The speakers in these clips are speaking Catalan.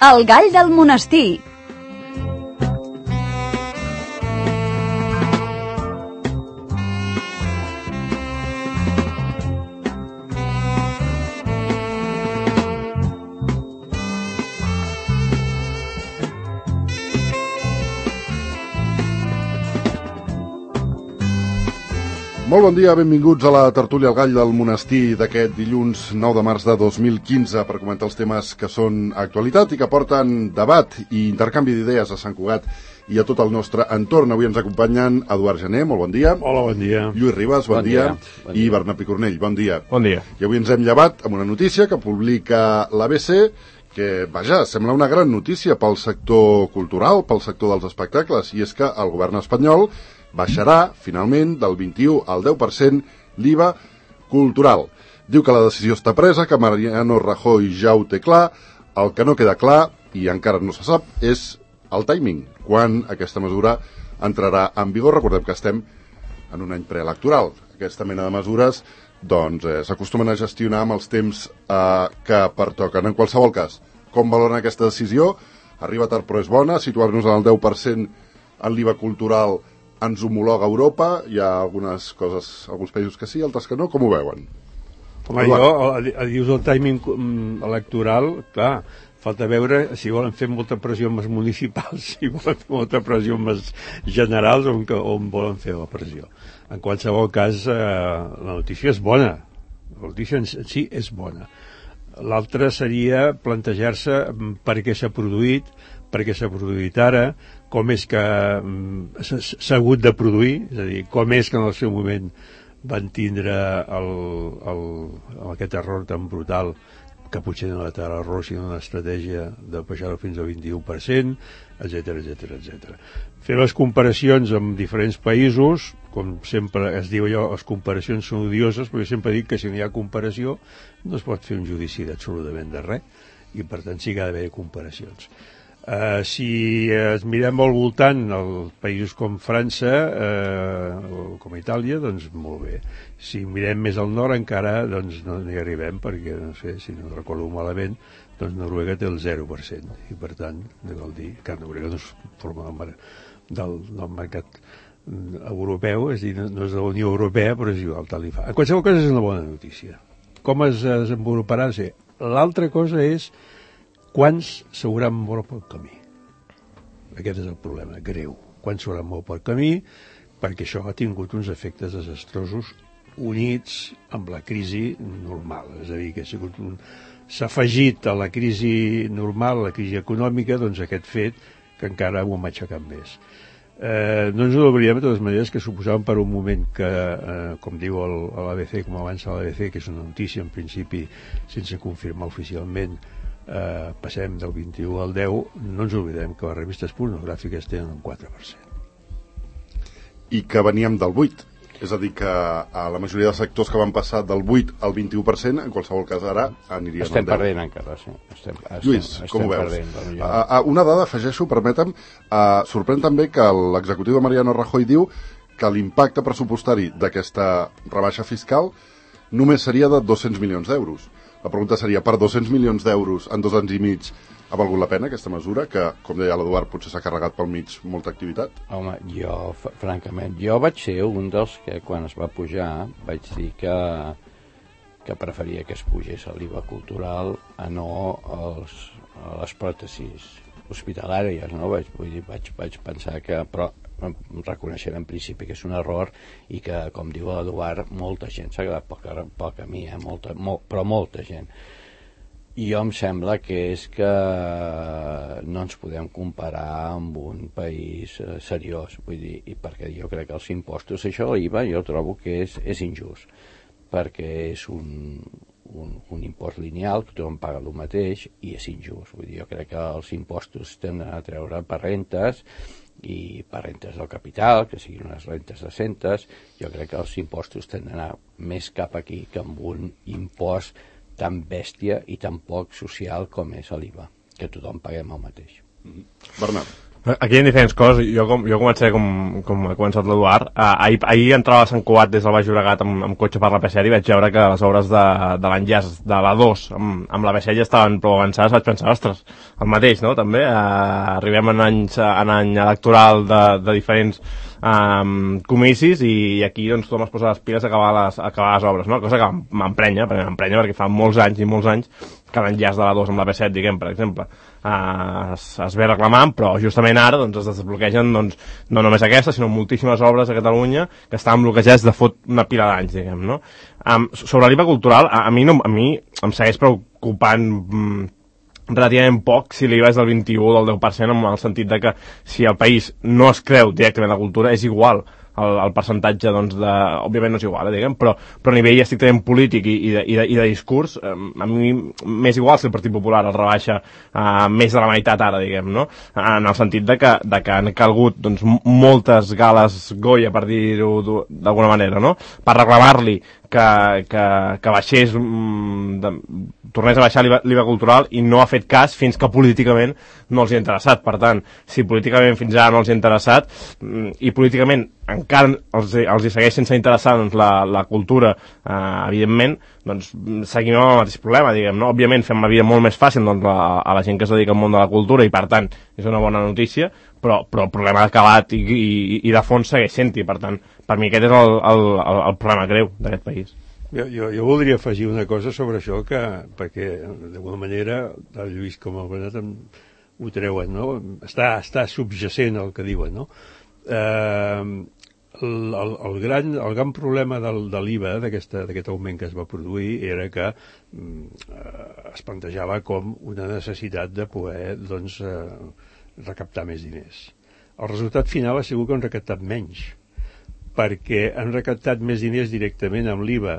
El gall del monestir. Molt bon dia, benvinguts a la tertúlia El Gall del Monestir d'aquest dilluns 9 de març de 2015 per comentar els temes que són actualitat i que porten debat i intercanvi d'idees a Sant Cugat i a tot el nostre entorn. Avui ens acompanyen Eduard Gené, molt bon dia. Hola, bon dia. Lluís Ribas, bon dia. I Bernat Picornell, bon dia. Bon dia. I avui ens hem llevat amb una notícia que publica l'ABC que, vaja, sembla una gran notícia pel sector cultural, pel sector dels espectacles, i és que el govern espanyol baixarà, finalment, del 21 al 10% l'IVA cultural. Diu que la decisió està presa, que Mariano Rajoy ja ho té clar. El que no queda clar, i encara no se sap, és el timing, quan aquesta mesura entrarà en vigor. Recordem que estem en un any preelectoral. Aquesta mena de mesures doncs s'acostumen a gestionar amb els temps que pertoquen. En qualsevol cas, com valoren aquesta decisió? Arriba tard però és bona, situar-nos en el 10% en l'IVA cultural ens homologa a Europa, hi ha algunes coses, alguns països que sí, altres que no, com ho veuen? Home, dius el timing electoral, clar, falta veure si volen fer molta pressió amb els municipals, si volen fer molta pressió amb els generals o on volen fer la pressió. En qualsevol cas, la notícia és bona, la notícia en si és bona. L'altre seria plantejar-se per què s'ha produït ara, com és que s'ha hagut de produir, és a dir, com és que en el seu moment van tindre aquest error tan brutal, que potser no era tal error sinó una estratègia de baixar-ho fins al 21%, etc. Fer les comparacions amb diferents països, com sempre es diu allò, les comparacions són odioses, però jo sempre dic que si no hi ha comparació no es pot fer un judici d'absolutament de res, i per tant sí que ha d'haver comparacions. Si es mirem al voltant els països com França o com Itàlia, doncs molt bé. Si mirem més al nord encara doncs no hi arribem, perquè no sé, si no recordo malament, doncs Noruega té el 0%, i per tant vol dir que Noruega no es forma del mercat europeu, és a dir, no és de la Unió Europea, però és igual, tal i fa. En qualsevol cas és una bona notícia. Com es desenvoluparà? L'altra cosa és quants s'hauran mort pel camí. Aquest és el problema greu. Quants s'hauran mort pel camí, perquè això ha tingut uns efectes desastrosos units amb la crisi normal. És a dir, que s'ha afegit a la crisi normal, la crisi econòmica, doncs aquest fet que encara ho ha matxacat més. No ens oblidem de totes maneres que suposaven per un moment que, com diu l'ABC, com avança l'ABC, que és una notícia en principi sense confirmar oficialment, passem del 21 al 10, no ens oblidem que les revistes pornogràfiques tenen un 4%. I que veníem del 8%. És a dir, que a la majoria de sectors que van passar del 8 al 21%, en qualsevol cas ara anirien estem al 10%. Estem perdent encara, sí. Lluís, com ho veus? Una dada, afegeixo, permetem, sorprèn també que l'executiu de Mariano Rajoy diu que l'impacte pressupostari d'aquesta rebaixa fiscal només seria de 200 milions d'euros. La pregunta seria, per 200 milions d'euros en 2 anys i mig ha valgut la pena aquesta mesura, que, com deia l'Eduard, potser s'ha carregat pel mig molta activitat? Home, francament, jo vaig ser un dels que, quan es va pujar, vaig dir que preferia que es pugés l'IVA cultural a no a les pròtesis hospitalàries, no? Vaig pensar que... Però reconeixent en principi que és un error i que, com diu l'Eduard, molta gent s'ha quedat pel camí, però molta gent. I jo em sembla que és que no ens podem comparar amb un país seriós, vull dir, i perquè jo crec que els impostos, això l'IVA jo trobo que és injust, perquè és un impost lineal, que tothom paga el mateix i és injust. Vull dir, jo crec que els impostos tenen a treure per rentes i per rentes del capital, que siguin unes rentes decentes. Jo crec que els impostos tenen d'anar més cap aquí que amb un impost tan bèstia i tan poc social com és l'IVA, que tothom paguem el mateix. Bernat. Aquí hi ha diferents coses. Jo començaré com ha començat l'Eduard. Ahir entrava a Sant Cugat des del Baix Llobregat amb cotxe per la P7 i vaig veure que les obres de l'enllaç de la 2 amb la B7 ja estaven prou avançades. Vaig pensar, ostres, el mateix, no? També arribem en any electoral de diferents comicis i aquí doncs tothom es posa les piles a acabar les obres, no? Cosa que m'emprenya perquè fa molts anys que l'enllaç de la 2 amb la B7, diguem, per exemple, es ve reclamant, però justament ara doncs, es desbloquegen doncs, no només aquesta, sinó moltíssimes obres a Catalunya que estaven bloquejades de fot una pila d'anys, diguem, no? Sobre l'IVA cultural, a mi em segueix preocupant relativament poc si l'IVA és del 21 o del 10%, en el sentit de que si el país no es creu directament la cultura, és igual el percentatge, doncs, òbviament no és igual, diguem, però a nivell estrictament polític i de discurs, a mi m'és igual si el Partit Popular el rebaixa més de la meitat ara, diguem, no? En el sentit de que han calgut doncs, moltes gales Goya, per dir-ho d'alguna manera, no? Per reclamar-li que baixés, tornés a baixar l'IVA cultural i no ha fet cas fins que políticament no els hi ha interessat. Per tant, si políticament fins ara no els hi ha interessat i políticament encara els hi segueix sense interessar doncs, la cultura, evidentment, doncs seguim amb el mateix problema, diguem, no? Òbviament fem la vida molt més fàcil doncs, a la gent que es dedica al món de la cultura i per tant és una bona notícia, però el problema d'acabat i de fons segueix sent-hi. Per tant, per mi aquest és el problema greu d'aquest país. Jo voldria afegir una cosa sobre això, perquè d'alguna manera el Lluís com el Bernat ho treuen, no? Està subjacent el que diuen, no? El gran problema de l'IVA, d'aquest augment que es va produir, era que es plantejava com una necessitat de poder doncs, recaptar més diners. El resultat final ha sigut que han recaptat menys, perquè han recaptat més diners directament amb l'IVA,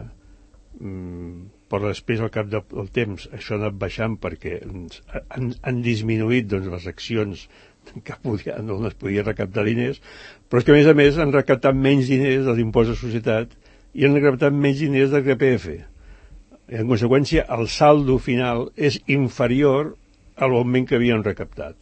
però després al cap del temps això ha anat baixant perquè han disminuït doncs, les accions on es podia recaptar diners, però és que a més han recaptat menys diners de l'impost de societat i han recaptat menys diners del IRPF. En conseqüència, el saldo final és inferior a l'augment que havien recaptat.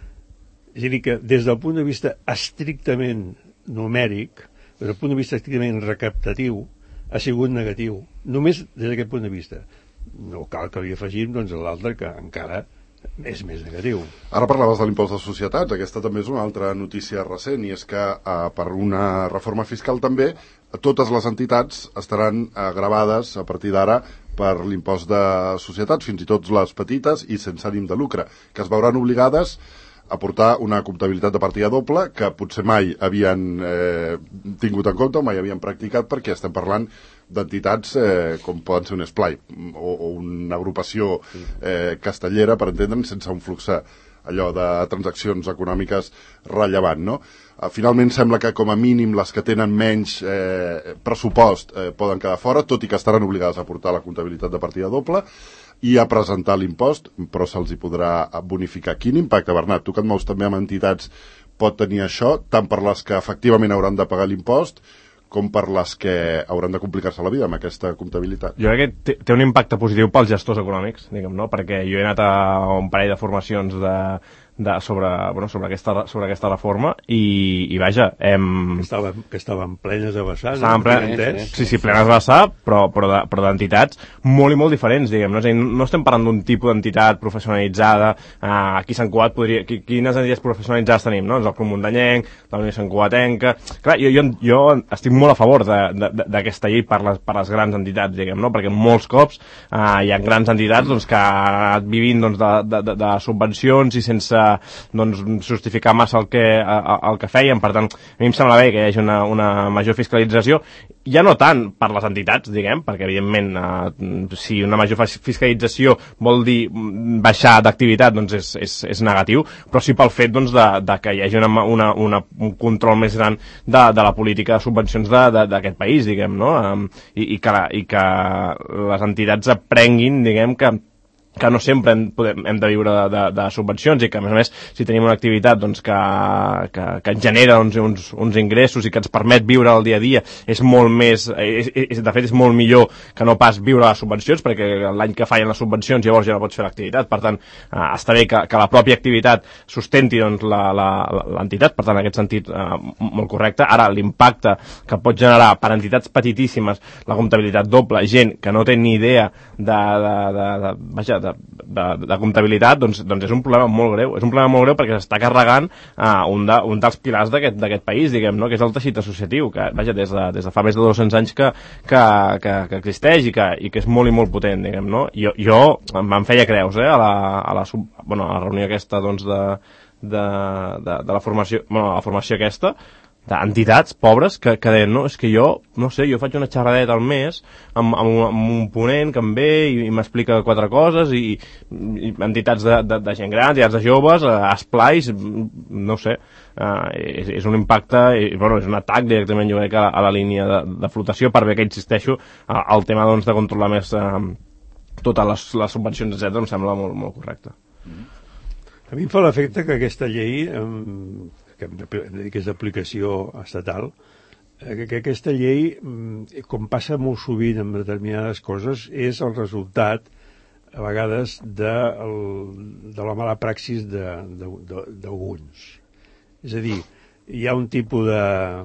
És a dir, que des del punt de vista estrictament numèric, des del punt de vista estrictament recaptatiu, ha sigut negatiu. Només des d'aquest punt de vista. No cal que li afegim doncs, l'altre, que encara és més negatiu. Ara parlaves de l'impost de societats, aquesta també és una altra notícia recent, i és que per una reforma fiscal també totes les entitats estaran gravades a partir d'ara per l'impost de societats, fins i tot les petites i sense ànim de lucre, que es veuran obligades a portar una comptabilitat de partida doble que potser mai havien tingut en compte o mai havien practicat, perquè estem parlant d'entitats com poden ser un esplai o una agrupació castellera, per entendre'n, sense un flux allò de transaccions econòmiques rellevant, no? Finalment sembla que com a mínim les que tenen menys pressupost poden quedar fora, tot i que estaran obligades a portar la comptabilitat de partida doble i a presentar l'impost, però se'ls hi podrà bonificar. Quin impacte, Bernat? Tu que et mous també amb entitats, pot tenir això, tant per les que efectivament hauran de pagar l'impost com per les que hauran de complicar-se la vida amb aquesta comptabilitat? Jo crec que té un impacte positiu pels gestors econòmics, diguem, no? Perquè jo he anat a un parell de formacions sobre aquesta reforma i vaja, que estaven plenes de vessar, sí, plenes de vessar, però d'entitats molt i molt diferents, diguem, no? És a dir, no estem parlant d'un tipus d'entitat professionalitzada. Aquí a Sant Cugat quines entitats professionalitzades tenim, no? El Club Muntanyenc, la Unió Sant Cugatenca. Clar, jo estic molt a favor d'aquesta llei per les grans entitats, diguem, no? Perquè molts cops hi ha grans entitats doncs, que han anat vivint doncs, de subvencions i sense doncs, justificar massa el que feien. Per tant, a mi em sembla bé que hi hagi una major fiscalització, ja no tant per les entitats, diguem, perquè evidentment si una major fiscalització vol dir baixar d'activitat, doncs és negatiu, però sí pel fet doncs, de que hi hagi un control més gran de la política de subvencions d'aquest país, diguem, no? I que les entitats aprenguin, diguem, que que no sempre hem de viure de subvencions i que, a més, si tenim una activitat doncs, que ens genera uns ingressos i que ens permet viure el dia a dia, és molt més, de fet és molt millor que no pas viure les subvencions, perquè l'any que fallen les subvencions llavors ja no pots fer l'activitat. Per tant, està bé que la pròpia activitat sustenti doncs, l'entitat, per tant, en aquest sentit molt correcte. Ara, l'impacte que pot generar per entitats petitíssimes la comptabilitat doble, gent que no té ni idea de comptabilitat, doncs és un problema molt greu. És un problema molt greu perquè s'està carregant un dels pilars d'aquest país, diguem, no? Que és el teixit associatiu, que des de fa més de 200 anys que existeix i que és molt i molt potent, diguem, no? Jo me'n feia creus, a la reunió aquesta, doncs, de la formació, la formació aquesta, d'entitats pobres que deien, no, és que jo faig una xerradeta al mes amb un ponent que em ve i m'explica 4 coses i entitats de gent gran, entitats de joves, esplais, no sé, és un impacte, és un atac directament, jo crec, a la línia de flotació, per bé que insisteixo, el tema doncs, de controlar més totes les subvencions, etc., em sembla molt, molt correcte. A mi em fa l'efecte que aquesta llei, que és d'aplicació estatal, que aquesta llei, com passa molt sovint amb determinades coses, és el resultat, a vegades, de la mala praxis d'alguns. És a dir, hi ha un tipus de...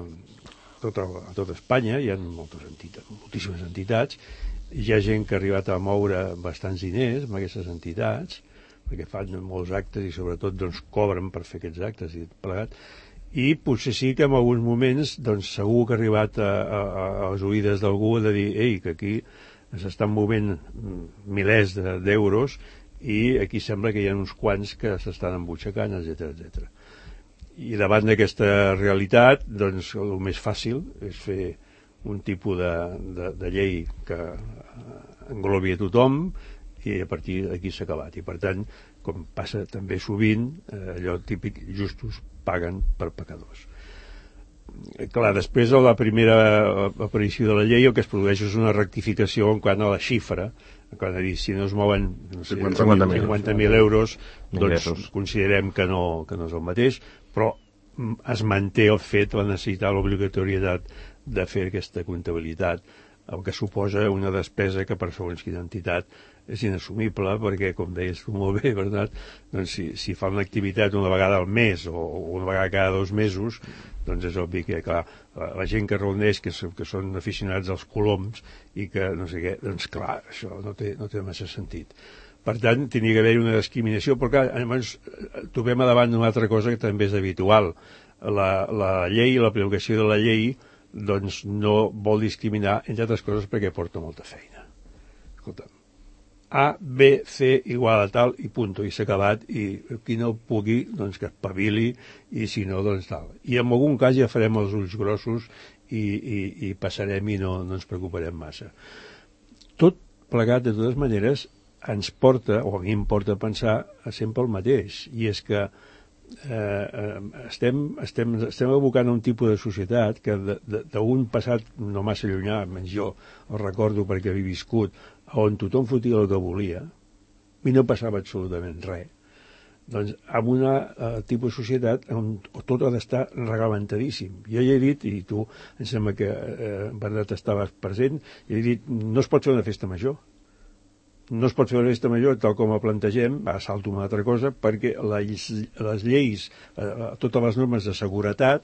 A tota Espanya hi ha moltíssimes entitats, hi ha gent que ha arribat a moure bastants diners amb aquestes entitats, perquè fan molts actes i sobretot doncs, cobren per fer aquests actes i plegat, i potser sí que en alguns moments doncs, segur que ha arribat a les oïdes d'algú de dir que aquí s'estan movent milers d'euros i aquí sembla que hi ha uns quants que s'estan embutxacant, etc. I davant d'aquesta realitat, doncs el més fàcil és fer un tipus de llei que englobi a tothom i a partir d'aquí s'ha acabat. I per tant, com passa també sovint, allò típic, justos paguen per pecadors. Clar, després de la primera aparició de la llei el que es produeix és una rectificació en quant a la xifra, quan a dir, si no es mouen 50.000 euros, doncs considerem que no és el mateix, però es manté el fet, la necessitat, l'obligatorietat de fer aquesta comptabilitat, el que suposa una despesa que per segons quina entitat és inassumible, perquè, com deies tu molt bé, Bernat, doncs si fa una activitat una vegada al mes o una vegada cada 2 mesos, doncs és obvi que, clar, la gent que reuneix, que són aficionats als coloms i que no sé què, doncs clar, això no té massa sentit. Per tant, tenia que haver-hi una discriminació, però clar, llavors trobem a davant d'una altra cosa que també és habitual. La llei, l'aplicació de la llei, doncs no vol discriminar, entre altres coses, perquè porta molta feina. Escolta'm, A, B, C igual a tal i punt, i s'ha acabat, i qui no pugui, doncs que espavili, i si no, doncs tal. I en algun cas ja farem els ulls grossos i passarem i no ens preocuparem massa. Tot plegat, de totes maneres, ens porta, o a mi em porta a pensar sempre el mateix, i és que estem abocant a un tipus de societat que d'un passat no massa llunyà, menys jo el recordo perquè havia viscut, on tothom fotia el que volia i no passava absolutament res, doncs amb un tipus de societat on tot ha d'estar reglamentadíssim. Jo ja he dit, i tu em sembla que Bernat estaves present, he dit, no es pot fer una festa major. No es pot fer una festa major tal com la plantegem, ara salto una altra cosa, perquè les lleis, totes les normes de seguretat,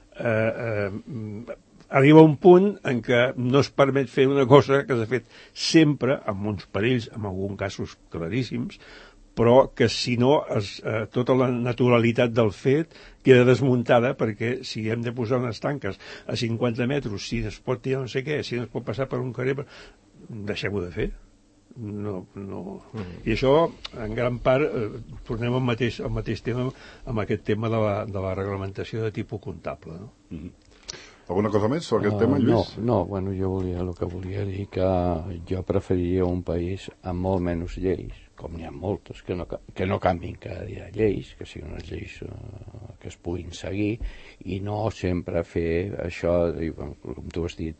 arriba un punt en què no es permet fer una cosa que s'ha fet sempre, amb uns perills, en alguns casos claríssims, però que si no tota la naturalitat del fet queda desmuntada, perquè si hem de posar unes tanques a 50 metres, si es pot tirar no sé què, si no es pot passar per un carrer, deixem-ho de fer. No. I això, en gran part, tornem al mateix tema, amb aquest tema de la reglamentació de tipus comptable, no? Alguna cosa més sobre aquest tema, Lluís? No, bueno, el que volia dir que jo preferiria un país amb molt menys lleis, com n'hi ha moltes, que no canvin cada dia lleis, que siguin unes lleis que es puguin seguir, i no sempre fer això, com tu has dit,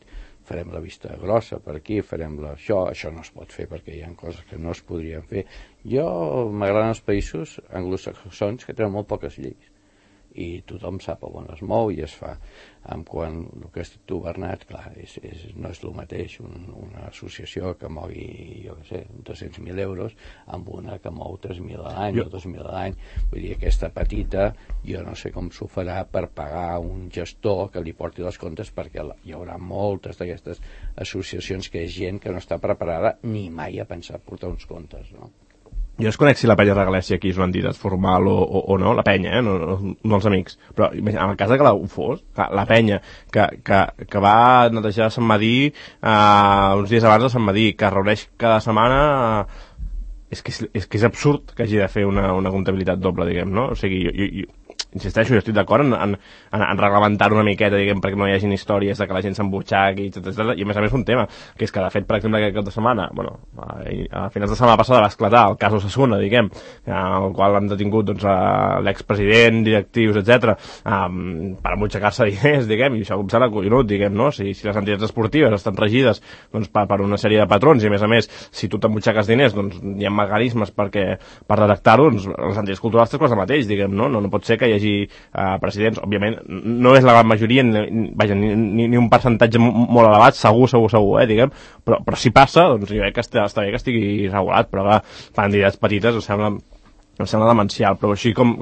farem la vista grossa per aquí, farem això no es pot fer perquè hi ha coses que no es podrien fer. M'agraden els països anglosaxons que tenen molt poques lleis i tothom sap on es mou i es fa. Quan el que has dit tu, Bernat, clar, no és el mateix una associació que mogui, jo què sé, 200.000 euros amb una que mou 3.000 a l'any o 2.000 a l'any. Vull dir, aquesta petita, jo no sé com s'ho farà per pagar un gestor que li porti els comptes, perquè hi haurà moltes d'aquestes associacions que és gent que no està preparada ni mai ha pensat portar uns comptes, no? Jo desconec si la penya Regalèssia aquí és una entitat formal o no, la penya, no els amics, però en el cas que ho fos, la penya que va netejar Sant Madí uns dies abans de Sant Madí, que reuneix cada setmana, és que és absurd que hagi de fer una comptabilitat doble, diguem, no? O sigui, jo insisteixo, jo estic d'acord en reglamentar una miqueta, diguem, perquè no hi hagin històries de que la gent s'embutxaqui, etc. I a més un tema, que és que de fet, per exemple, aquest cap de setmana, a finals de setmana passada va esclatar el cas Osasuna, diguem, el qual han detingut l'expresident, directius, etc, per embutxacar-se diners, diguem, i això em sembla collonut, diguem, no? Si les entitats esportives estan regides per una sèrie de patrons i, a més, si tu t'embutxaques diners, doncs hi ha mecanismes per detectar-ho, les entitats culturals tens el mateix, diguem, no? No pot ser que hi hagi presidents, òbviament no és la gran majoria, ni un percentatge molt elevat, segur, diguem, però si passa, doncs jo crec que està bé que estigui regulat, però clar, per entitats petites em sembla demencial, però així com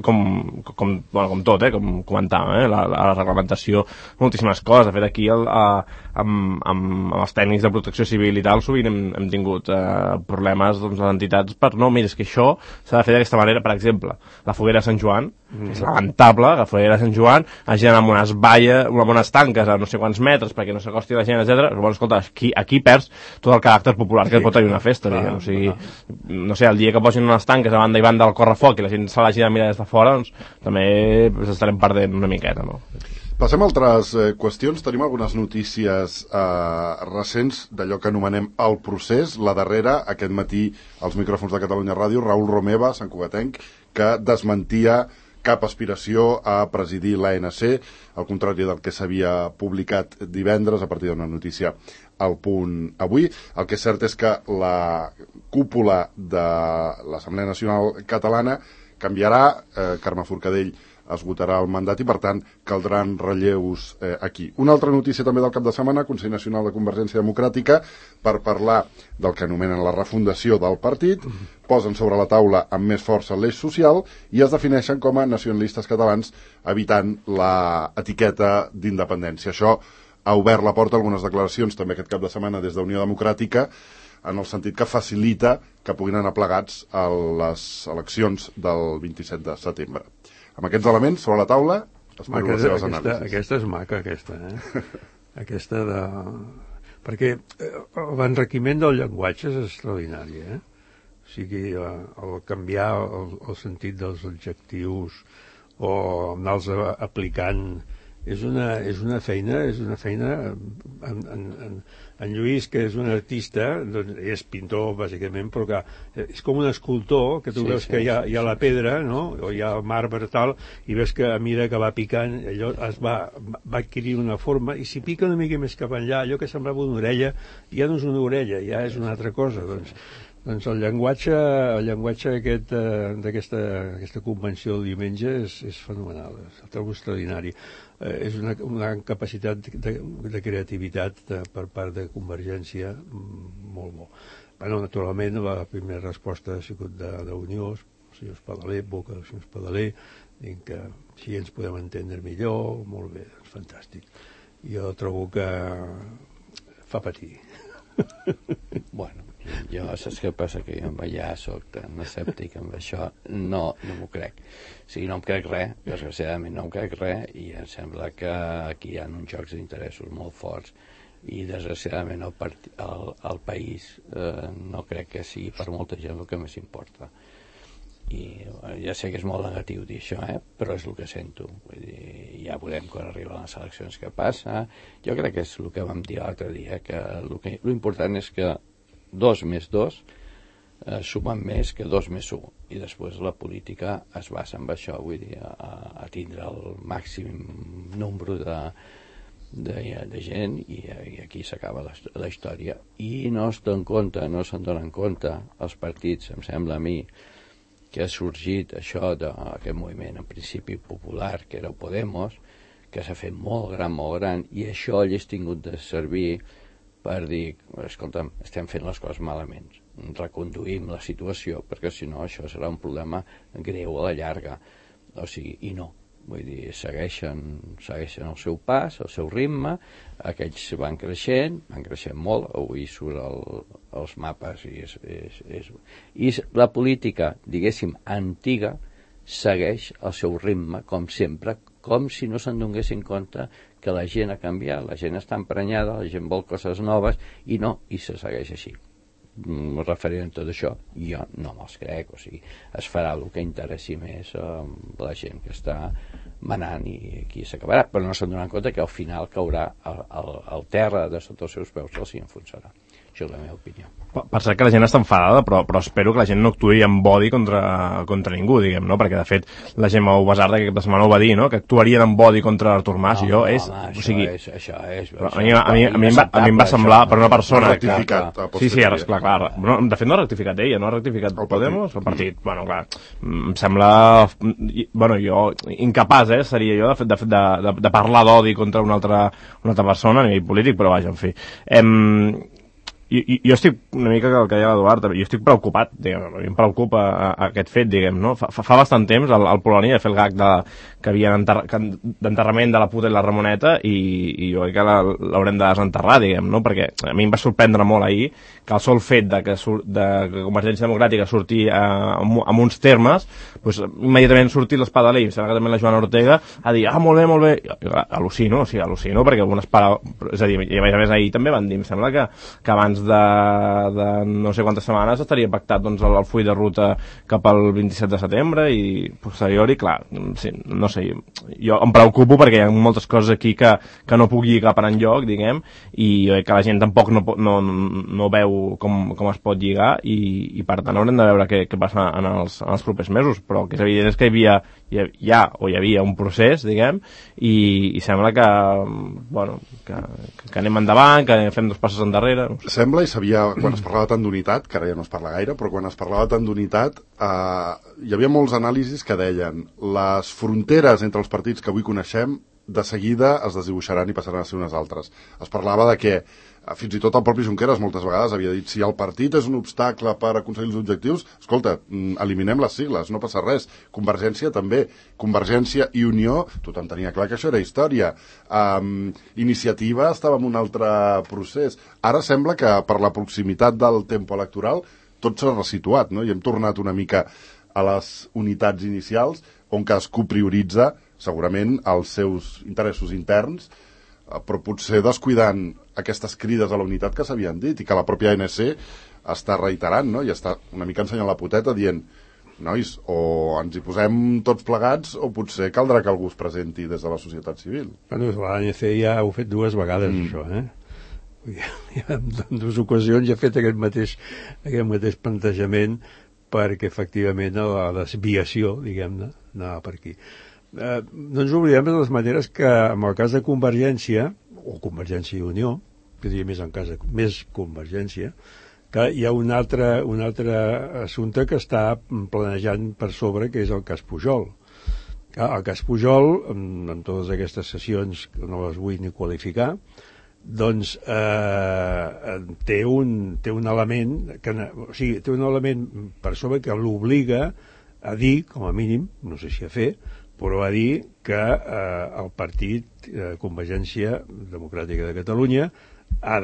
tot, com comentàvem, la reglamentació, moltíssimes coses. De fet, aquí amb els tècnics de protecció civil i tal sovint hem tingut problemes de les entitats per, no, mira, és que això s'ha de fer d'aquesta manera. Per exemple, la foguera de Sant Joan, és lamentable que la foguera de Sant Joan hagi d'anar amb unes tanques a no sé quants metres perquè no s'acosti la gent, etc. Bueno, escolta, aquí perds tot el caràcter popular que pot tenir una festa, diguem. O sigui, no sé, el dia que posin unes tanques a banda i banda del correfoc i la gent se l'hagi de mirar des de fora, doncs també estarem perdent una miqueta, no? Passem a altres qüestions. Tenim algunes notícies recents d'allò que anomenem el procés. La darrera, aquest matí, als micròfons de Catalunya Ràdio, Raül Romeva, santcugatenc, que desmentia cap aspiració a presidir l'ANC, al contrari del que s'havia publicat divendres a partir d'una notícia al Punt avui. El que és cert és que la cúpula de l'Assemblea Nacional Catalana canviarà, Carme Forcadell esgotarà el mandat i, per tant, caldran relleus aquí. Una altra notícia també del cap de setmana, Consell Nacional de Convergència Democràtica, per parlar del que anomenen la refundació del partit, posen sobre la taula amb més força l'eix social i es defineixen com a nacionalistes catalans, evitant l'etiqueta d'independència. Això ha obert la porta a algunes declaracions també aquest cap de setmana des d'Unió Democràtica, en el sentit que facilita que puguin anar plegats a les eleccions del 27 de setembre. Amb aquests elements sobre la taula, espero les seves anàlisis. Aquesta és maca, aquesta, aquesta de... Perquè l'enriquiment del llenguatge és extraordinari, O sigui, el canviar el sentit dels adjectius o anar-los aplicant és una feina en Lluís, que és un artista, doncs és pintor bàsicament, però que és com un escultor que tu veus que hi ha la pedra, no? O hi ha el marbre tal, i veus que a mesura que va picant allò va adquirir una forma, i si pica una mica més cap enllà, allò que semblava una orella ja no és una orella, ja és una altra cosa. Doncs el llenguatge d'aquesta convenció del diumenge és fenomenal, el trobo extraordinari. És una capacitat de creativitat per part de Convergència molt bo. Bueno, naturalment, la primera resposta ha sigut d'Unió, el senyor Espadaler, boca del senyor Espadaler, dient que si ens podem entendre millor, molt bé, és fantàstic. Jo trobo que fa patir. Bueno, jo saps què passa, que jo ja soc tan escèptic amb això, no m'ho crec. O sigui, no em crec res, desgraciadament no em crec res, i em sembla que aquí hi ha uns jocs d'interessos molt forts i desgraciadament el país no crec que sigui per molta gent el que més importa. I ja sé que és molt negatiu dir això, però és el que sento. Vull dir, ja veurem quan arriben les eleccions què passa. Jo crec que és el que vam dir l'altre dia, que l'important és que 2 més 2 sumen més que 2 més 1, i després la política es basa en això, vull dir, a tindre el màxim nombre de gent i aquí s'acaba la història. I no se'n donen compte els partits, em sembla a mi, que ha sorgit això d'aquest moviment en principi popular, que era el Podemos, que s'ha fet molt gran, i això hagués tingut de servir per dir, escolta'm, estem fent les coses malament, reconduïm la situació, perquè si no això serà un problema greu a la llarga. O sigui, i no. Vull dir, segueixen el seu pas, el seu ritme, aquells van creixent molt, avui surt els mapes i la política, diguéssim, antiga, segueix el seu ritme, com sempre, com si no se'n donguessin compte que la gent ha canviat, la gent està emprenyada, la gent vol coses noves, i se segueix així. Referent a tot això, jo no me'ls crec, o sigui, es farà el que interessi més a la gent que està manant i aquí s'acabarà, però no se'n donen compte que al final caurà el terra de sota els seus peus, els enfonsarà. Això és la meva opinió. Per cert que la gent està enfadada, però espero que la gent no actuï amb odi contra ningú, diguem, no? Perquè, de fet, la Gemma Ubasart aquesta setmana ho va dir, no? Que actuarien amb odi contra Artur Mas, i jo és... Home, o sigui, a mi em va semblar, per una persona... Sí, ara, clar. De fet, no ha rectificat ella, no ha rectificat el Podemos, el partit. Bueno, clar, em sembla... Bueno, jo, incapaç, seria jo, de fet, de parlar d'odi contra una altra persona a nivell polític, però vaja, en fi. Jo estic una mica el que deia l'Eduard, jo estic preocupat, diguem, a mi em preocupa aquest fet, diguem, no? Fa bastant temps el Polònia va fer el gag que havia d'enterrament de la puta i la Ramoneta i jo crec que l'haurem de desenterrar, diguem, no? Perquè a mi em va sorprendre molt ahir que el sol fet de Convergència Democràtica sortir amb uns termes, doncs immediatament sortir l'Espadalé i serà que també la Joana Ortega a dir, molt bé, al·lucino, perquè algunes paraules, és a dir, i a més ahir també van dir, em sembla que abans de no sé quantes setmanes estaria pactat doncs, el full de ruta cap al 27 de setembre i posteriori, clar, sí, no sé, jo em preocupo perquè hi ha moltes coses aquí que no puc lligar per enlloc, diguem, i jo crec que la gent tampoc no veu com es pot lligar i per tant haurem de veure què passa en els propers mesos, però el que és evident és que hi havia un procés, diguem, i sembla que anem endavant, que fem dos passes endarrere. Sembla, i sabia, quan es parlava tant d'unitat, que ara ja no es parla gaire, però quan es parlava tant d'unitat, hi havia molts anàlisis que deien les fronteres entre els partits que avui coneixem de seguida es desdibuixaran i passaran a ser unes altres. Es parlava de que fins i tot el propi Junqueras moltes vegades havia dit si el partit és un obstacle per aconseguir els objectius, escolta, eliminem les sigles, no passa res. Convergència també. Convergència i Unió, tothom tenia clar que això era història. Iniciativa estava en un altre procés. Ara sembla que per la proximitat del tempo electoral tot s'ha resituat, no? I hem tornat una mica a les unitats inicials on cadascú prioritza segurament els seus interessos interns, però potser descuidant aquestes crides a la unitat que s'havien dit i que la pròpia ANC està reiterant, no? I està una mica ensenyant la poteta dient, nois, o ens hi posem tots plegats o potser caldrà que algú es presenti des de la societat civil. Bueno, l'ANC ja ho ha fet dues vegades, això, en dues ocasions ja ha fet aquest mateix plantejament perquè efectivament la desviació, diguem-ne, anava per aquí. No ens oblidem de les maneres que en el cas de Convergència o Convergència i Unió, que diria més Convergència, que hi ha un altre assumpte que està planejant per sobre, que és el cas Pujol. El cas Pujol, en totes aquestes sessions que no les vull ni qualificar, doncs té un element té un element per sobre que l'obliga a dir, com a mínim, no sé si a fer, però a dir que el partit Convergència Democràtica de Catalunya ha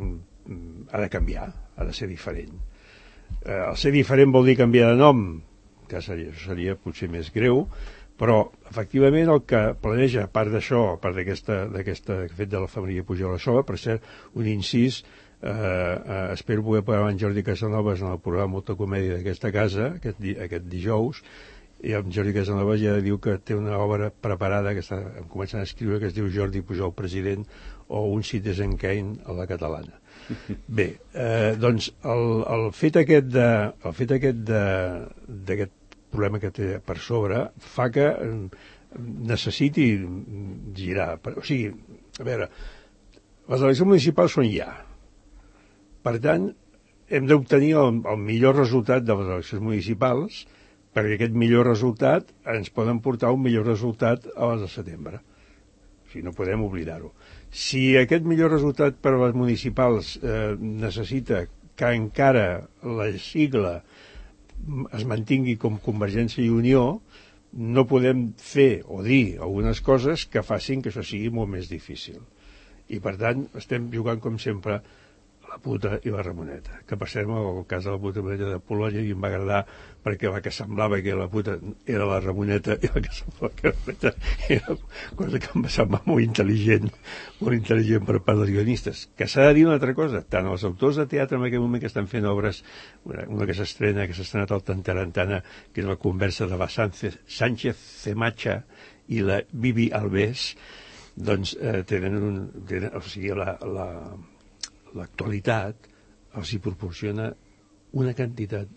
de canviar, ha de ser diferent. El ser diferent vol dir canviar de nom, que seria potser més greu, però efectivament el que planeja, a part d'això, a part d'aquest fet de la família Pujol a sobre, per ser un incís, espero poder parlar amb Jordi Casanovas en el programa Molta Comèdia d'aquesta casa aquest dijous, i en Jordi Casanovas ja diu que té una obra preparada que està començant a escriure, que es diu Jordi Pujol president o un Citizen Kane a la catalana. Bé, doncs el fet aquest d'aquest problema que té per sobre fa que necessiti girar, o sigui, A veure, les eleccions municipals són ja. Per tant, hem d'obtenir el millor resultat de les eleccions municipals, perquè aquest millor resultat ens poden portar un millor resultat a les de setembre. O sigui, no podem oblidar-ho. Si aquest millor resultat per a les municipals necessita que encara la sigla es mantingui com Convergència i Unió, no podem fer o dir algunes coses que facin que això sigui molt més difícil. I, per tant, estem jugant, com sempre, la puta i la Ramoneta. Que passem al cas de la puta de Polònia i em va agradar perquè la que semblava que la puta era la Ramoneta i la que semblava que la Ramoneta era cosa que em va semblar molt intel·ligent per part dels guionistes. Que s'ha de dir una altra cosa, tant els autors de teatre en aquell moment que estan fent obres, una que s'ha estrenat al Tantarantana, que és la conversa de la Sánchez Cemacha i la Bibi Alves, doncs tenen o sigui, l'actualitat els hi proporciona una quantitat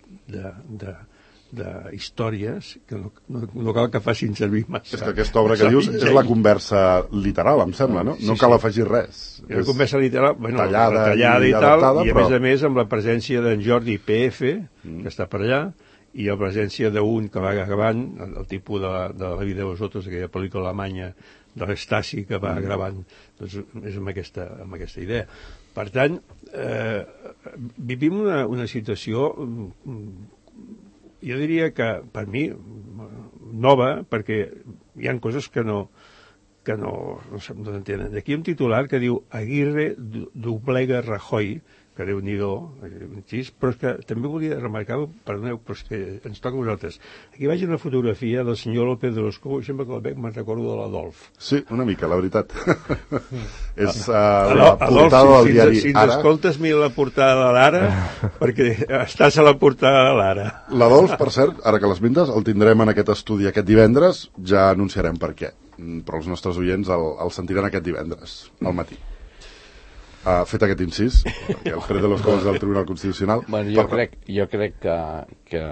d'històries que no cal que facin servir massa. És que aquesta obra que dius és la conversa literal, em sembla, no? No cal afegir res. És la conversa literal, bueno, tallada i tal, adaptada, i a més amb la presència d'en Jordi PF, que està per allà, i la presència d'un que va gravant, el tipus de la vida de vosotros, aquella pel·lícula alemanya de l'Estasi que va gravant, doncs és amb aquesta idea. Per tant, vivim una situació, jo diria que per mi nova, perquè hi ha coses que no s'entenen. Aquí un titular que diu Aguirre doblega Rajoy, que Déu-n'hi-do, però és que també volia remarcar, perdoneu, però és que ens toca a vosaltres. Aquí vaig una fotografia del senyor López de los Cobos, sempre que el veig me'n recordo de l'Adolf. Sí, una mica, la veritat. És la portada del diari Ara. Si ens escoltes, mira la portada de l'Ara, perquè estàs a la portada de l'Ara. L'Adolf, per cert, ara que l'esmentes, el tindrem en aquest estudi aquest divendres, ja anunciarem per què, però els nostres oients el sentiran aquest divendres, al matí. Fet aquest incís, perquè el Pere de los Cobos del Tribunal Constitucional... Bueno, jo crec que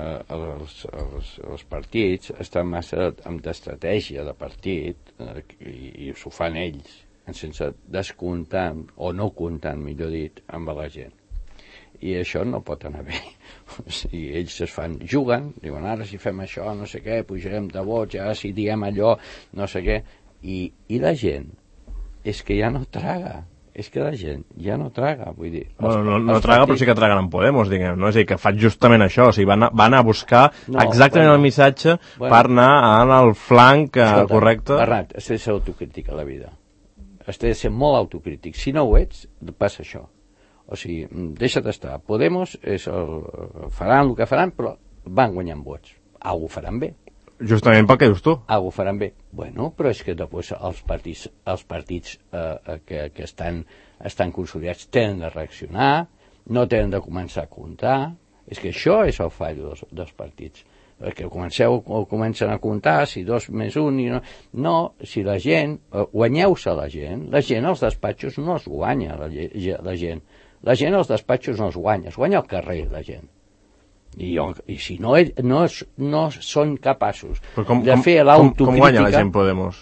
els partits estan massa amb d'estratègia de partit i s'ho fan ells, sense descomptant, o no comptant, millor dit, amb la gent. I això no pot anar bé. O sigui, ells juguen, diuen ara si fem això, no sé què, pujarem de vots, ara si diem allò, no sé què, i la gent és que ja no traga. És que la gent ja no traga, vull dir... Bueno, no traga, però sí que traguen en Podemos, diguem, no? És a dir, que fan justament això, o sigui, van a buscar exactament el missatge per anar en el flanc correcte. Bernat, has de ser autocrític a la vida. Has de ser molt autocrític. Si no ho ets, passa això. O sigui, deixa't estar. Podemos faran el que faran, però van guanyant vots. Algú faran bé. Justament pel que dius tu. Algú faran bé. Bueno, però és que després els partits que estan consolidats tenen de reaccionar, no tenen de començar a comptar. És que això és el fallo dels partits. Que comencen a comptar si 2 més 1... No, si la gent... Guanyeu-se la gent als despatxos no es guanya la gent. La gent als despatxos no es guanya al carrer la gent. I si no són capaços de fer l'autocrítica... Com guanya la gent Podemos?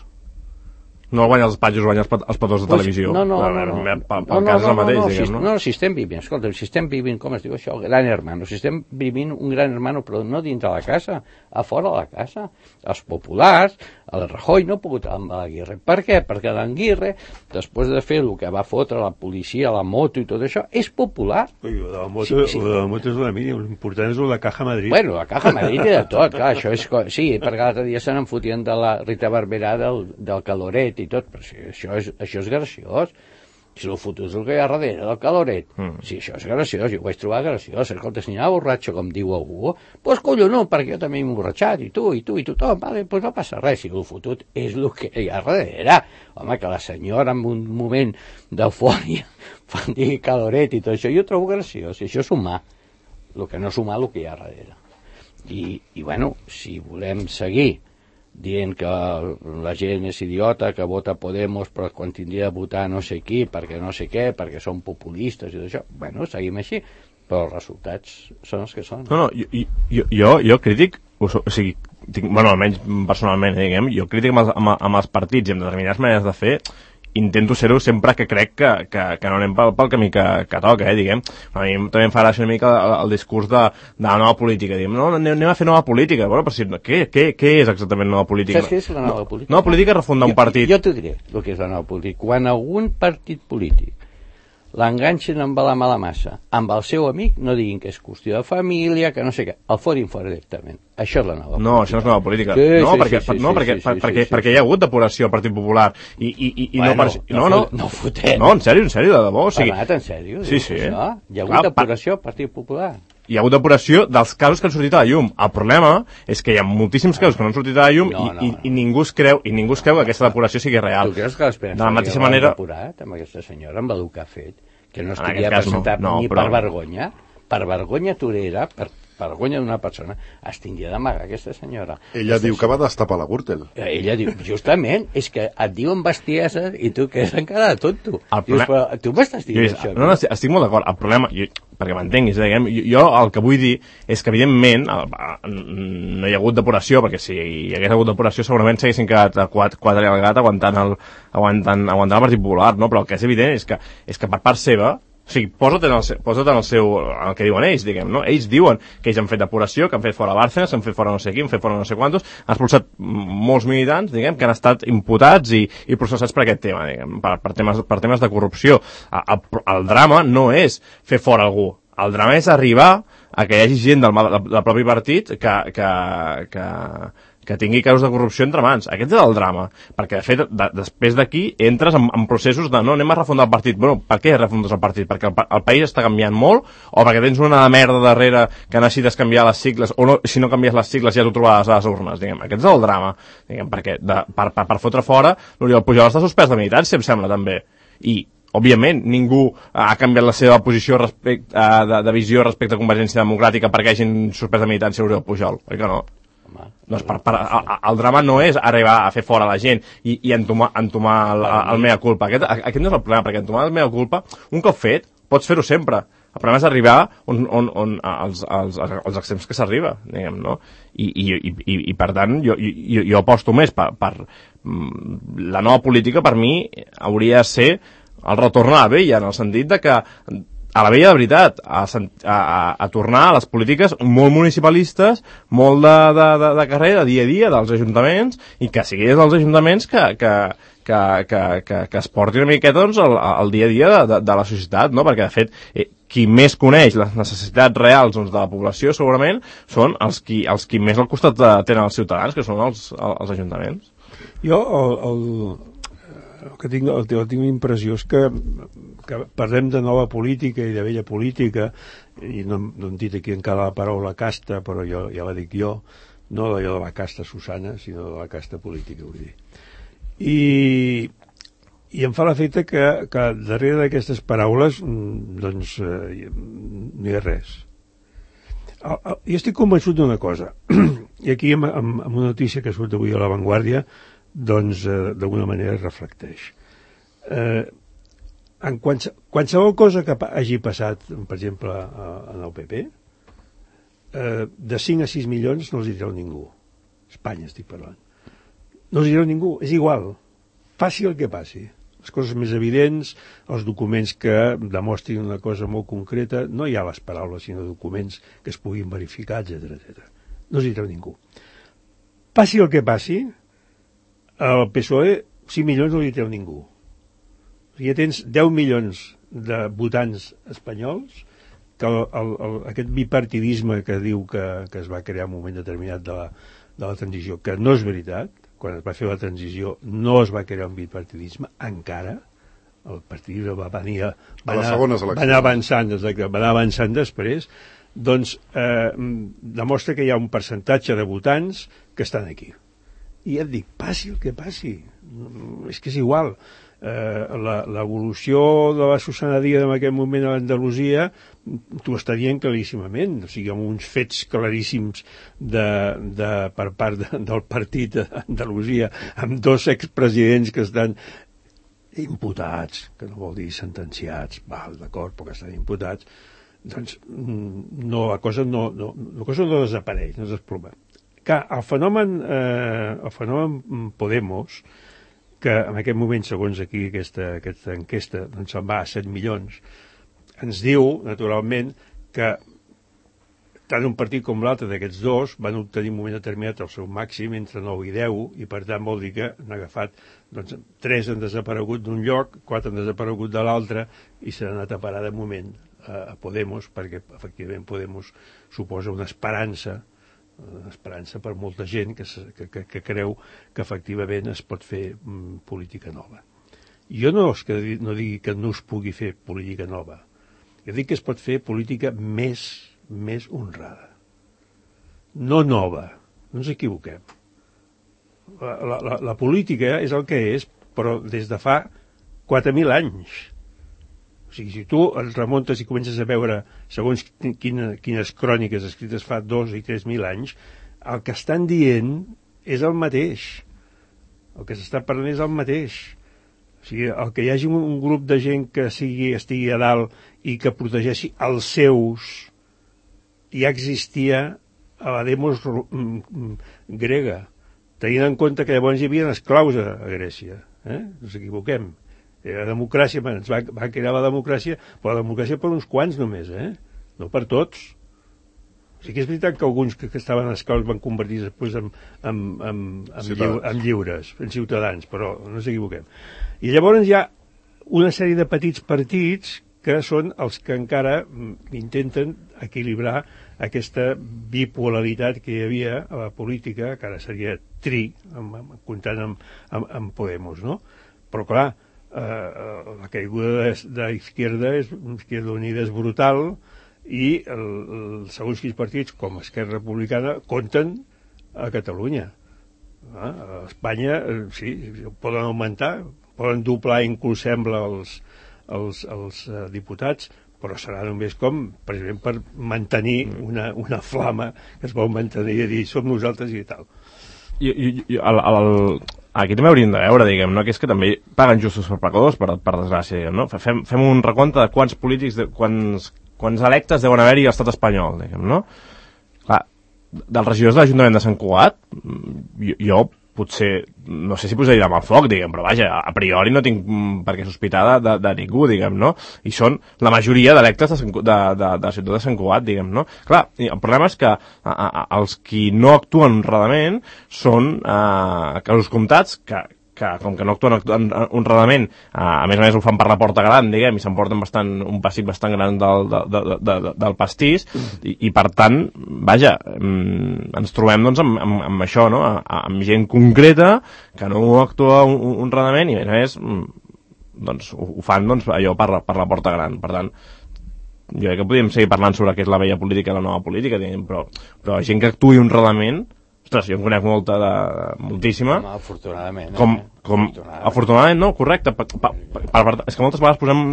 No guanya els despatxos, guanya els petons de televisió. No. Pel cas és el mateix, diguem, no? No, si estem vivint, escolta, si estem vivint, com es diu això, gran hermano, si estem vivint un gran hermano, però no dintre la casa, a fora de la casa. Els populars, el Rajoy no ha pogut amb l'Aguirre. Per què? Perquè l'Aguirre, després de fer el que va fotre la policia, la moto i tot això, és popular. Ui, de la moto és una mínima, l'important és la Caja Madrid. Bueno, la Caja Madrid i de tot, clar, això és... Sí, perquè l'altre dia se n'en fotien de la Rita Barberà del Caloret i tot, però si això és graciós. Si el fotut és el que hi ha darrere del Caloret, si això és graciós, jo ho vaig trobar graciós. Escolta, si n'hi ha borratxo, com diu algú, doncs collonó, perquè jo també m'he emborratxat, i tu, i tothom, vale, doncs no passa res, si el fotut és el que hi ha darrere. Home, que la senyora en un moment d'eufòria fan dir Caloret i tot això, jo ho trobo graciós, i això és humà. El que no és humà, el que hi ha darrere. I bueno, si volem seguir dient que la gent és idiota, que vota Podemos però quan tindria de votar no sé qui, perquè no sé què, perquè són populistes i tot això, bueno, seguim així, però els resultats són els que són. No, jo crític, o sigui, bueno, almenys personalment, diguem, jo crític amb els partits i amb determinades maneres de fer, intento ser-ho sempre que crec que no anem pel camí que toca, diguem. A mi també em fa gràcia una mica el discurs de la nova política. Diguem, no, anem a fer nova política. Bueno, però si, què és exactament nova política? Saps què és la nova política? Nova política és refundar un partit. Jo t'ho diré, el que és la nova política. Quan algun partit polític l'enganxen amb la mala massa, amb el seu amic, no diguin que és qüestió de família, que no sé què, el forin fora directament. Això és la nova política. No, això no és nova política. Perquè hi ha hagut depuració al Partit Popular i no fotem. No, en sèrio, de debò. O sigui, parlat en sèrio? Sí. Això? Hi ha hagut depuració al Partit Popular. Hi ha hagut depuració dels casos que han sortit a la llum. El problema és que hi ha moltíssims casos que no han sortit a la llum i ningú es creu que aquesta depuració sigui real. Tu creus que l'Esperança de la mateixa manera depurat amb aquesta senyora, amb el que ha fet, que no estaria presentat ni per vergonya? Per vergonya torera, per vergonya d'una persona, es tindria d'amagar aquesta senyora. Ella diu que va destapar la Gürtel. Ella diu, justament, és que et diuen bestieses i tu quedes encara de tonto. Dius, però tu m'estàs dient això? No, estic molt d'acord. El problema, perquè m'entenguis, jo el que vull dir és que, evidentment, no hi ha hagut depuració, perquè si hi hagués hagut depuració segurament s'haguessin quedat quatre al gat aguantant el Partit Popular, no? Però el que és evident és que per part seva, o sigui, posa't en el que diuen ells, diguem, no? Ells diuen que ells han fet depuració, que han fet fora Bárcenas, han fet fora no sé qui, han fet fora no sé quantos, han expulsat molts militants, diguem, que han estat imputats i processats per aquest tema, diguem, per temes de corrupció. El drama no és fer fora algú, el drama és arribar a que hi hagi gent del propi partit que tingui casos de corrupció entre mans. Aquest és el drama. Perquè, de fet, després d'aquí entres en processos de no, anem a refundar el partit. Bueno, per què refundes el partit? Perquè el país està canviant molt o perquè tens una merda darrere que necessites canviar les sigles o no, si no canvies les sigles ja t'ho trobaràs a les urnes, diguem. Aquest és el drama. Diguem, perquè per fotre fora l'Oriol Pujol està suspès de militància, em sembla, també. I òbviament, ningú ha canviat la seva posició de visió respecte a Convergència Democràtica perquè hagin suspès de militància l'Oriol Pujol, oi que no? Doncs el drama no és arribar a fer fora la gent i entomar el mea culpa. Aquest no és el problema, perquè entomar el mea culpa, un cop fet, pots fer-ho sempre. El problema és arribar als extrems que s'arriba, diguem, no? I per tant, jo aposto més per la nova política, per mi, hauria de ser el retorn a la vella, en el sentit de que a la vella de veritat, a tornar a les polítiques molt municipalistes, molt de carrer, de dia a dia, dels ajuntaments, i que sigui des dels ajuntaments que es porti una miqueta doncs, el dia a dia de la societat, no? Perquè, de fet, qui més coneix les necessitats reals doncs, de la població, segurament, són els qui més al costat tenen els ciutadans, que són els ajuntaments. Jo, el que tinc impressió és que parlem de nova política i de vella política, i no hem dit aquí encara la paraula casta, però ja la dic jo, no d'allò de la casta Susana, sinó de la casta política, vull dir. I em fa l'efecte que darrere d'aquestes paraules doncs no hi ha res. Jo estic convençut d'una cosa, i aquí amb una notícia que surt avui a La Vanguardia doncs d'alguna manera es reflecteix. En qualsevol cosa que hagi passat, per exemple, en el PP, de 5 a 6 milions no els hi treu ningú. Espanya estic parlant. No els hi treu ningú, és igual. Passi el que passi. Les coses més evidents, els documents que demostrin una cosa molt concreta, no hi ha les paraules, sinó documents que es puguin verificar, etc. No els hi treu ningú. Passi el que passi, el PSOE 5 milions no li treu ningú. Ja tens 10 milions de votants espanyols que aquest bipartidisme que diu que es va crear en un moment determinat de la transició, que no és veritat, quan es va fer la transició no es va crear un bipartidisme encara, el partidisme va anar avançant després, doncs demostra que hi ha un percentatge de votants que estan aquí. I ja et dic, passi el que passi, és que és igual. L'evolució de la Susana Díaz en aquest moment a l'Andalusia t'ho està dient claríssimament, o sigui, amb uns fets claríssims per part del partit d'Andalusia, amb 2 expresidents que estan imputats, que no vol dir sentenciats, d'acord, però que estan imputats, doncs la cosa no desapareix, no es desploma. El fenomen Podemos, que que en aquest moment, segons aquí aquesta enquesta, doncs se'n va a 7 milions, ens diu, naturalment, que tant un partit com l'altre d'aquests dos van obtenir un moment determinat el seu màxim entre 9 i 10, i per tant vol dir que han agafat, doncs, 3 han desaparegut d'un lloc, 4 han desaparegut de l'altre, i s'han anat a parar de moment a Podemos, perquè efectivament Podemos suposa una esperança per molta gent que creu que efectivament es pot fer política nova. Jo no digui que no es pugui fer política nova, jo dic que es pot fer política més honrada, no nova, no ens equivoquem. La política és el que és, però des de fa 4.000 anys. O sigui, si tu et remuntes i comences a veure segons quines cròniques escrites fa 2 i 3.000 anys, el que estan dient és el mateix. El que s'està parlant és el mateix. O sigui, el que hi hagi un grup de gent que estigui a dalt i que protegeixi els seus ja existia a la demos grega, tenint en compte que llavors hi havia esclaus a Grècia. No ens equivoquem. La democràcia, ens va crear la democràcia, però la democràcia per uns quants només, no per tots. O sigui que és veritat que alguns que estaven esclaus van convertir-se després en lliures, en ciutadans, però no ens equivoquem. I llavors hi ha una sèrie de petits partits que són els que encara intenten equilibrar aquesta bipolaritat que hi havia a la política, que ara seria comptant amb Podemos, no? Però clar, la caiguda d'Izquierda Unida és brutal, i segons quins partits, com Esquerra Republicana, compten a Catalunya. A Espanya, sí, poden augmentar, poden doblar, inclús sembla, els diputats, però serà només com, precisament, per mantenir una flama que es vol mantenir i dir, som nosaltres i tal. Aquí també hauríem de veure, diguem, no? Que és que també paguen justos per pecadors, per desgràcia, diguem, no? Fem un recompte de quants polítics, quants electes deuen haver-hi a l'estat espanyol, diguem, no? Clar, dels regidors de l'Ajuntament de Sant Cugat, jo potser, no sé si posaria amb el foc, diguem, però vaja, a priori no tinc per què sospitar de ningú, diguem, no? I són la majoria d'electes de la ciutat de Sant Cugat, diguem, no? Clar, el problema és que els qui no actuen honradament són casos comptats que com que no actuen honradament, a més ho fan per la porta gran, diguem, i s'emporten un pessic bastant gran del pastís, i per tant, vaja, ens trobem doncs amb això, no? Amb gent concreta que no actua honradament, i a més doncs ho fan doncs allò per la porta gran. Per tant, jo crec que podríem seguir parlant sobre què és la vella política i la nova política, diguem, però gent que actuï honradament, ostres, jo en conec moltíssima. Afortunadament. Afortunadament, no, correcte. És que moltes vegades posem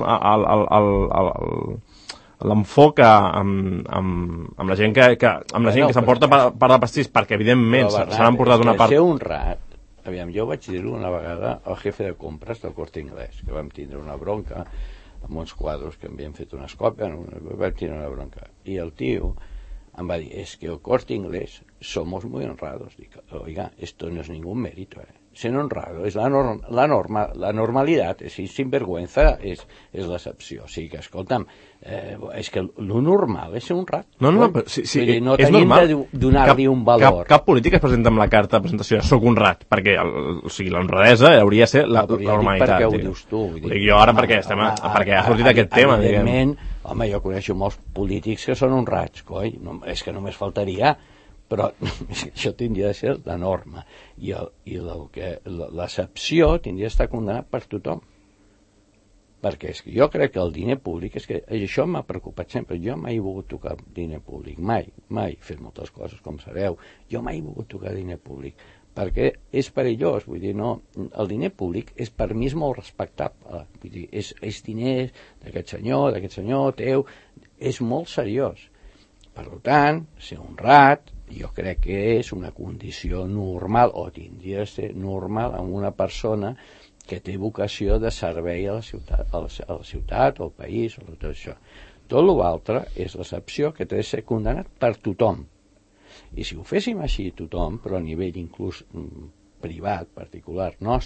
l'enfoc amb la gent que s'emporta part de pastís, perquè evidentment s'han emportat una part. Ser honrat, aviam, jo vaig dir-ho una vegada al jefe de compres del Corte Inglés, que vam tindre una bronca amb uns quadros que havien fet unes còpies, vam tindre una bronca, i el tio em va dir, es que el Corte Inglés somos muy honrados. Dic, oiga, esto no es ningún mérito, Ser honrado es la normalidad, és sinvergüenza, és l'excepció. O sigui que, escolta'm, és que lo normal és ser honrat. No, però sí, no tenim de donar-li un valor. Cap polític es presenta amb la carta de presentació de soc honrat, perquè l'honradesa hauria de ser la normalitat. Per què ho dius tu? Jo ara perquè ha sortit aquest tema. Evidentment, home, jo coneixo molts polítics que són honrats, coi, és que només faltaria, però això tindria de ser la norma, i l'excepció tindria d'estar condemnat per tothom, perquè és que jo crec que el diner públic, és que això m'ha preocupat sempre. Jo mai he volgut tocar diner públic, mai, he fet moltes coses, com sabeu, jo mai he volgut tocar diner públic, perquè és perillós, vull dir, no, el diner públic per mi és molt respectable, vull dir, és diners d'aquest senyor, teu, és molt seriós. Per tant, ser honrat, jo crec que és una condició normal, o tindria de ser normal, en una persona que té vocació de servei a la ciutat, o al país, o tot això. Tot l'altre és l'excepció que té de ser condemnat per tothom. I si ho féssim així tothom, però a nivell inclús privat, particular nostre,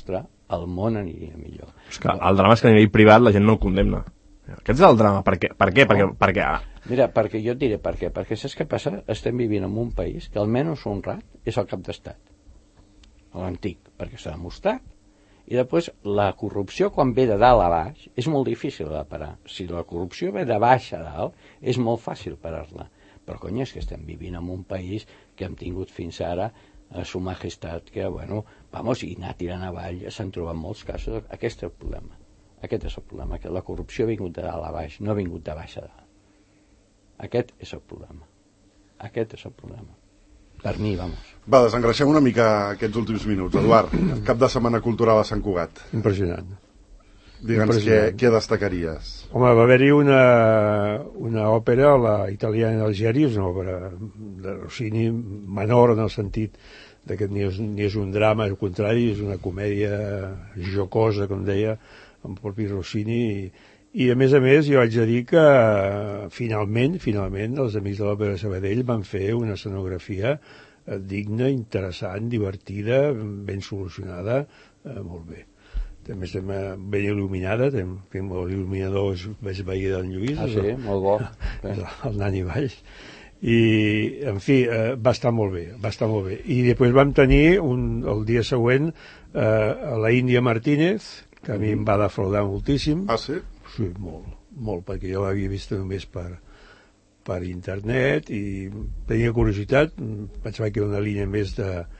el món aniria millor. El drama és que a nivell privat la gent no el condemna. Aquest és el drama. Per què? Mira, perquè jo et diré per què. Perquè saps què passa? Estem vivint en un país que almenys honrat és el cap d'estat. L'antic, perquè s'ha demostrat. I després la corrupció quan ve de dalt a baix és molt difícil de parar. Si la corrupció ve de baix a dalt és molt fàcil parar-la. Però cony, és que estem vivint en un país que hem tingut fins ara a Su Majestat que, bueno, vamos, i anar tirant avall s'han trobat molts casos. Aquest és el problema. Aquest és el problema, que la corrupció ha vingut de dalt a baix, no ha vingut de baix a dalt. Aquest és el problema. Aquest és el problema. Per mi, vamos. Va, desengreixem una mica aquests últims minuts. Eduard, cap de setmana cultural a Sant Cugat. Impressionant. Digue'ns què destacaries. Home, va haver-hi una òpera, la italiana dels Geris, una òpera de Rossini menor en el sentit que ni és un drama, al contrari, és una comèdia jocosa, com deia el propi Rossini, i a més jo haig de dir que finalment els Amics de l'Òpera de Sabadell van fer una escenografia digna, interessant, divertida, ben solucionada, molt bé. També estem ben il·luminada, tenim l'il·luminador més veí d'en Lluís. Sí, molt bo. El Nani Valls. I, en fi, va estar molt bé. I després vam tenir, el dia següent, la Índia Martínez, que a mi em va defraudar moltíssim. Ah, sí? Sí, molt, perquè jo l'havia vist només per internet i tenia curiositat, pensava que era una línia més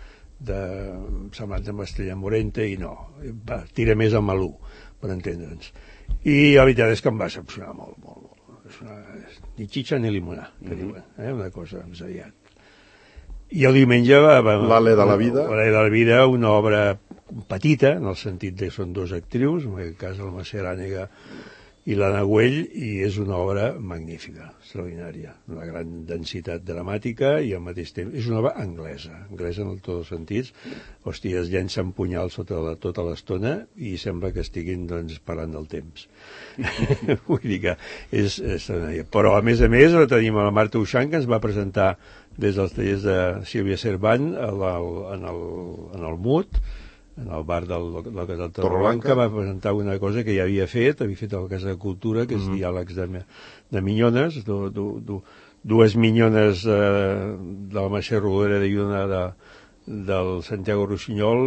semblant amb Estrella Morente i no, tira més a Malú, per entendre'ns. I la veritat és que em va decepcionar molt. És ni xitxa ni limonar, que diuen, una cosa més aviat. I el diumenge l'Ale de la vida. L'Ale de la vida, una obra petita, en el sentit que són dues actrius, en aquest cas el Mercè Arànega i l'Anna Güell, i és una obra magnífica, extraordinària, una gran densitat dramàtica i al mateix temps és una obra anglesa en tots els sentits. Hòstia, es llencen punyals tota l'estona i sembla que estiguin parlant del temps. Vull dir que és extraordinària. Però a més tenim la Marta Uixant, que ens va presentar des dels tallers de Sílvia Cervant en el MUT, en el bar del Casal Torreblanca, va presentar una cosa que ja havia fet a la Casa de Cultura, que és diàlegs de minyones, dues minyones de la Mercè Rodoreda i una del Santiago Rossinyol,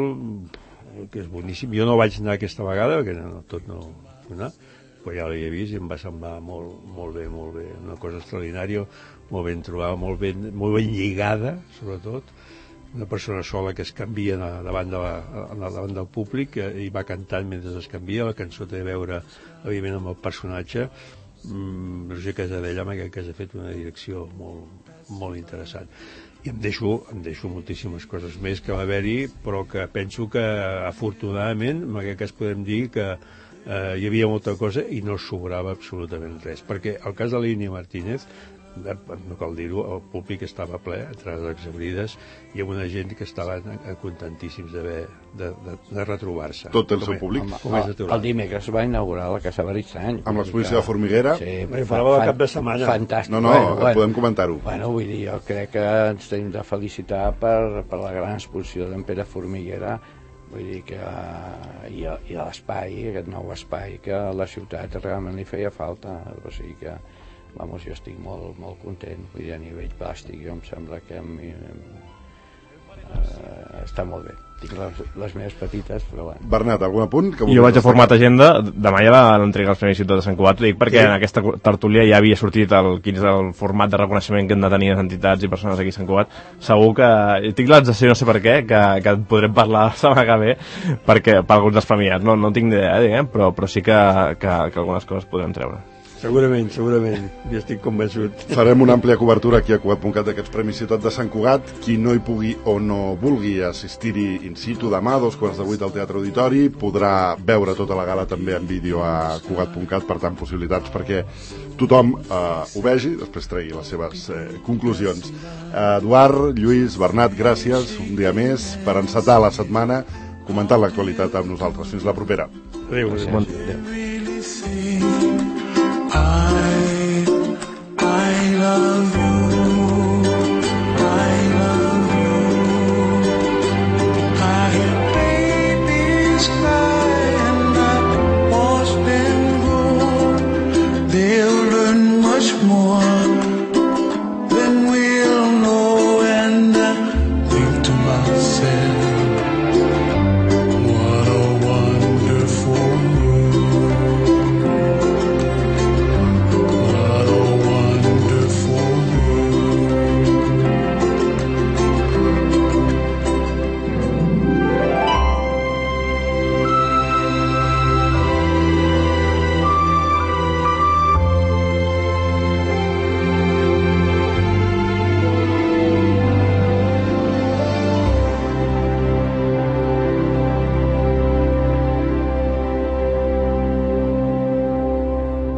que és boníssim. Jo no vaig anar aquesta vegada, perquè tot no anar, però ja l'havia vist i em va semblar molt bé, una cosa extraordinària, molt ben trobada, molt ben lligada, sobretot, una persona sola que es canvia davant del públic i va cantant mentre es canvia. La cançó té a veure, evidentment, amb el personatge. Roger Casadella, en aquest cas, ha fet una direcció molt interessant. I em deixo moltíssimes coses més que va haver-hi, però que penso que, afortunadament, en aquest cas podem dir que hi havia molta cosa i no sobrava absolutament res. Perquè el cas de l'Índia Martínez, no cal dir-ho, el públic estava ple, entrades exaurides, i amb una gent que estaven contentíssims de retrobar-se. Tot el seu públic? El dimecres va inaugurar la Casa Berisany. Amb l'exposició de Formiguera? Sí, farà cap de setmana. Fantàstic. No, podem comentar-ho. Bueno, vull dir, jo crec que ens tenim de felicitar per la gran exposició d'en Pere Formiguera, vull dir que i l'espai, aquest nou espai que a la ciutat realment li feia falta, o sigui que vamos, jo estic molt content, vull dir, a nivell plàstic jo em sembla que està molt bé. Tinc les meves petites, però bueno. Bernat, algun apunt? Jo vaig a format agenda, demà ja van entregar els Premis Ciutat de Sant Cugat, ho dic perquè en aquesta tertúlia ja havia sortit quin és el format de reconeixement que hem de tenir les entitats i persones aquí a Sant Cugat. Segur que tinc la sensació, no sé per què, que podrem parlar la setmana que ve per alguns dels premiats, no tinc idea, però sí que algunes coses podrem treure. Segurament, jo estic convençut. Farem una àmplia cobertura aquí a Cugat.cat d'aquests Premis Ciutat de Sant Cugat. Qui no hi pugui o no vulgui assistir-hi in situ demà, 7:15 al Teatre Auditori, podrà veure tota la gala també en vídeo a Cugat.cat, per tant, possibilitats perquè tothom ho vegi, després tregui les seves conclusions. Eduard, Lluís, Bernat, gràcies un dia més per encetar la setmana comentant l'actualitat amb nosaltres. Fins la propera. Adéu. Adéu.